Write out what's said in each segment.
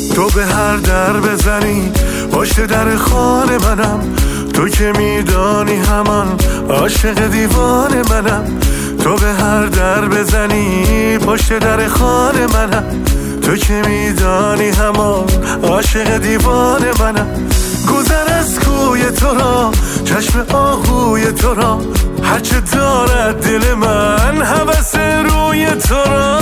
تو به هر در بزنی پشت در خانه منم، تو که میدانی همان عاشق دیوانه منم. تو به هر در بزنی پشت در خانه منم، تو که میدانی همان عاشق دیوانه منم. گذر از کوی تو را چشم آهوی تو را، هرچه دارد دل من هوس روی تو را.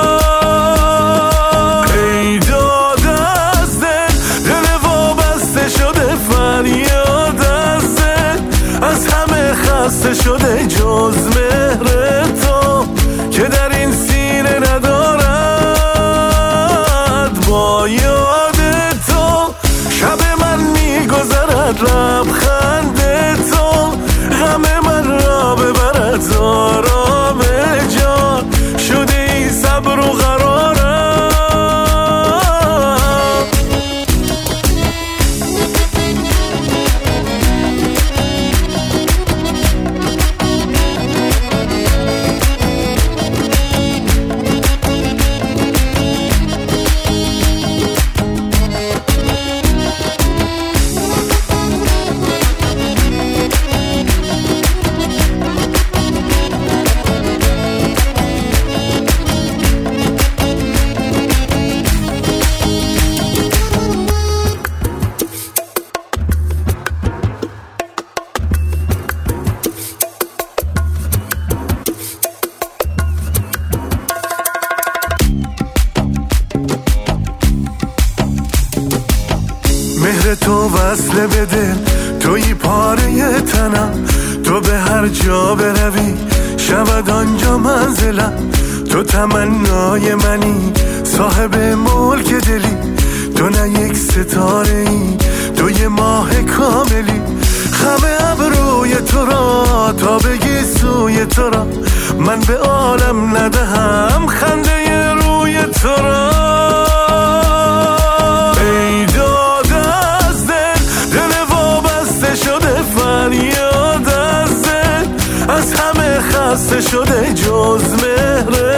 ای داد از دل وابسته شده فریاد از دل، از همه خسته شده جز مهر تو که در این سینه ندارد. با یاد تو شب من میگذرد، لبخند تو غم من را ببرد. آرام جان شده ای صبر و قرارم. مهر تو وصله به دل، توی پاره تنم. تو به هر جا بروی شود آنجا منزلم. تو تمنای منی، صاحب ملک دلی. تو نه یک ستاره ای، تو یه ماه کاملی. خم ابروی تو را تا بگی سوی تو را، من به عالم ندهم خنده روی تو را. فریاد از دل، از همه خسته شده جز مهر